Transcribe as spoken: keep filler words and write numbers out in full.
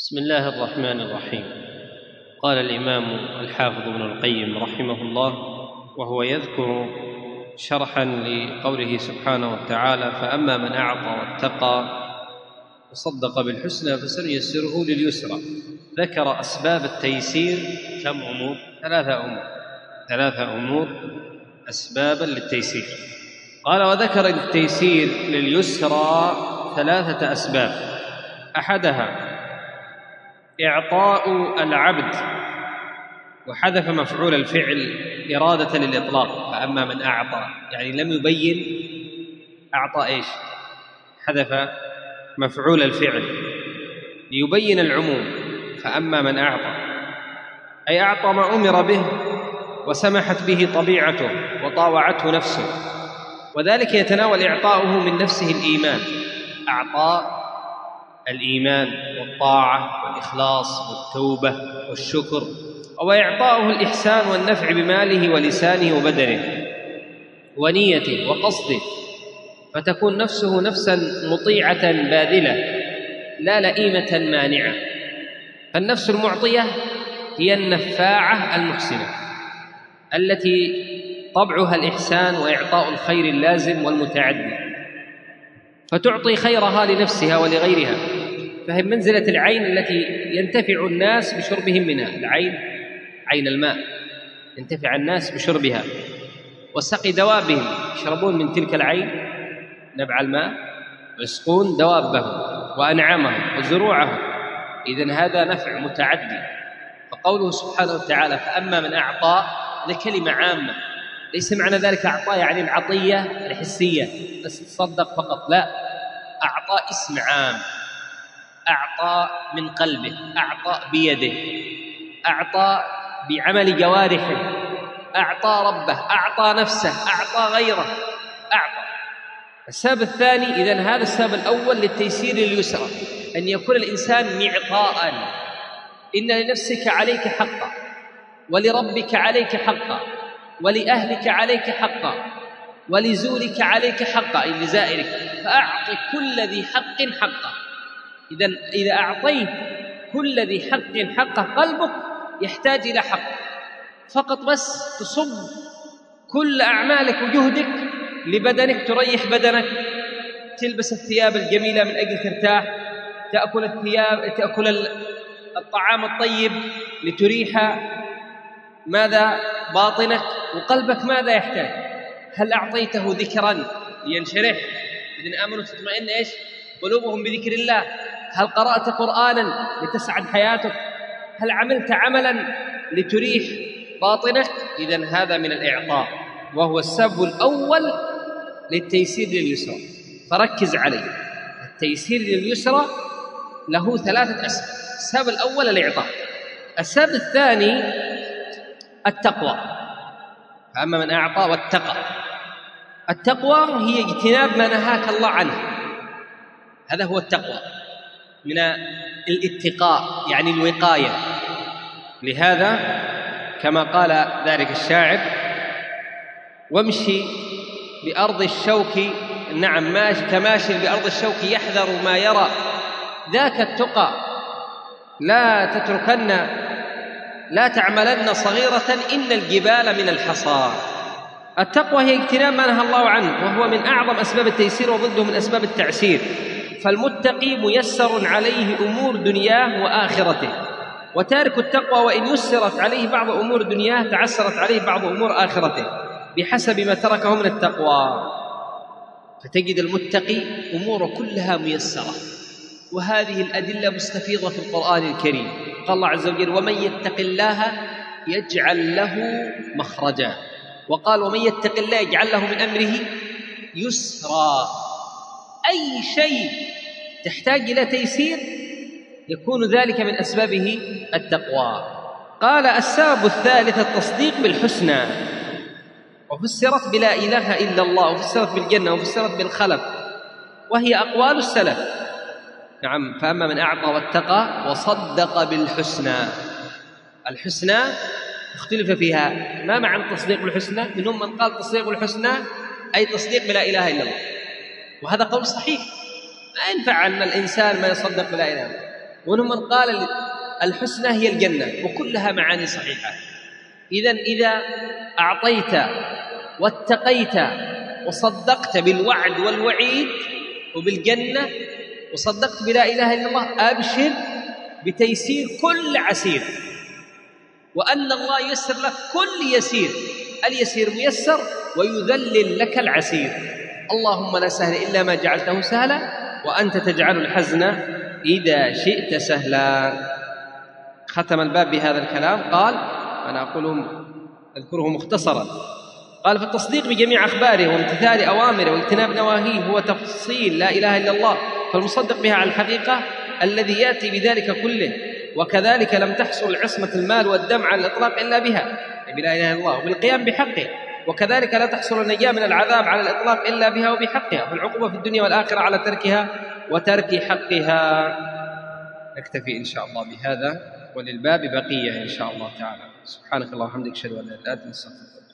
بسم الله الرحمن الرحيم. قال الإمام الحافظ ابن القيم رحمه الله وهو يذكر شرحا لقوله سبحانه وتعالى: فأما من أعطى واتقى وصدق بالحسنى فسنيسره لليسرى. ذكر أسباب التيسير كم أمور؟ ثلاثة أمور ثلاثة أمور أسبابا للتيسير. قال: وذكر التيسير لليسرى ثلاثة أسباب. أحدها إعطاء العبد، وحذف مفعول الفعل إرادة للإطلاق. فأما من أعطى يعني لم يبين أعطى إيش، حذف مفعول الفعل ليبين العموم. فأما من أعطى أي أعطى ما أمر به وسمحت به طبيعته وطاوعته نفسه، وذلك يتناول إعطاؤه من نفسه الإيمان، أعطى الإيمان والطاعة والإخلاص والتوبة والشكر، وإعطاؤه الإحسان والنفع بماله ولسانه وبدنه ونيته وقصده، فتكون نفسه نفسا مطيعة باذلة لا لئيمة مانعة. فالنفس المعطية هي النفاعة المحسنة التي طبعها الإحسان وإعطاء الخير اللازم والمتعدي، فتعطي خيرها لنفسها ولغيرها، فهي منزلة العين التي ينتفع الناس بشربهم منها. العين عين الماء ينتفع الناس بشربها، وسقي دوابهم يشربون من تلك العين نبع الماء، ويسقون دوابهم وأنعامهم وزروعهم. إذن هذا نفع متعدي. فقوله سبحانه وتعالى: فأما من أعطى، هذه كلمة عامة، ليس معنى ذلك أعطى يعني العطية الحسية بس تصدق فقط، لا، أعطى اسم عام، أعطى من قلبه، أعطى بيده، أعطى بعمل جوارحه، أعطى ربه، أعطى نفسه، أعطى غيره، أعطى. السبب الثاني، إذن هذا السبب الأول للتيسير لليسرى، أن يكون الإنسان معطاء. إن لنفسك عليك حقا، ولربك عليك حقا، ولأهلك عليك حقا، ولزولك عليك حقا أي لزائرك، فأعط كل ذي حق حقا. إذن إذا أعطيت كل ذي حق حقه، قلبك يحتاج إلى حق، فقط بس تصب كل أعمالك وجهدك لبدنك، تريح بدنك، تلبس الثياب الجميلة من أجل ترتاح، تأكل الثياب تأكل الطعام الطيب لتريح ماذا باطنك، وقلبك ماذا يحتاج؟ هل أعطيته ذكرا لينشرح؟ إذن آمنوا تطمئن إيش قلوبهم بذكر الله. هل قرأت قرآنا لتسعد حياتك؟ هل عملت عملا لتريح باطنك؟ إذن هذا من الإعطاء، وهو السبب الأول للتيسير لليسرى. فركز عليه، التيسير لليسرى له ثلاثة أسباب. السبب الأول الإعطاء. السبب الثاني التقوى. فأما من أعطى واتقى، التقوى هي اجتناب ما نهاك الله عنه، هذا هو التقوى، من الاتقاء يعني الوقاية. لهذا كما قال ذلك الشاعر: وامشي بأرض الشوك، نعم ماشي كماشي بأرض الشوك يحذر ما يرى، ذاك التقى لا تتركن لا تعملن صغيرة إن الجبال من الحصى. التقوى هي اجتناب ما نهى الله عنه، وهو من أعظم أسباب التيسير وضده من أسباب التعسير. فالمتقي ميسر عليه أمور دنياه وآخرته، وتارك التقوى وإن يسرت عليه بعض أمور دنياه تعسرت عليه بعض أمور آخرته بحسب ما تركه من التقوى. فتجد المتقي أموره كلها ميسرة، وهذه الأدلة مستفيضة في القرآن الكريم. قال الله عز وجل: ومن يتق الله يجعل له مخرجا، وقال: ومن يتق الله يجعل له من أمره يسرا. أي شيء تحتاج إلى تيسير يكون ذلك من أسبابه التقوى. قال: السبب الثالث التصديق بالحسنى، وفسرت بلا إله إلا الله، وفسرت بالجنة، وفسرت بالخلق، وهي أقوال السلف. نعم. فأما من أعطى واتقى وصدق بالحسنى. الحسنى اختلف فيها، ما معنى التصديق بالحسنى؟ منهم من قال تصديق بالحسنى أي تصديق بلا إله إلا الله، وهذا قول صحيح. ما ينفع أن الإنسان ما يصدق بلا إله إلا الله، ومنهم من قال الحسنى هي الجنة، وكلها معاني صحيحة. إذن إذا أعطيت واتقيت وصدقت بالوعد والوعيد وبالجنة وصدقت بلا إله إلا الله، أبشر بتيسير كل عسير، وأن الله ييسر لك كل يسير، اليسير ميسر ويذلل لك العسير. اللهم لا سهل إلا ما جعلته سهلا وأنت تجعل الحزن إذا شئت سهلا. ختم الباب بهذا الكلام، قال أنا أقوله أذكره مختصرا، قال في التصديق بجميع أخباره وامتثال أوامره واجتناب نواهيه هو تفصيل لا إله إلا الله، فالمصدق بها على الحقيقة الذي يأتي بذلك كله، وكذلك لم تحصل عصمة المال والدم على الإطلاق إلا بها، بلا إله إلا الله، وبالقيام بحقه، وكذلك لا تحصل النجاة من العذاب على الإطلاق إلا بها وبحقها، والعقوبة في الدنيا والآخرة على تركها وترك حقها. نكتفي إن شاء الله بهذا، وللباب بقية إن شاء الله تعالى. سبحانك اللهم وبحمدك أشهد أن لا إله إلا أنت أستغفرك.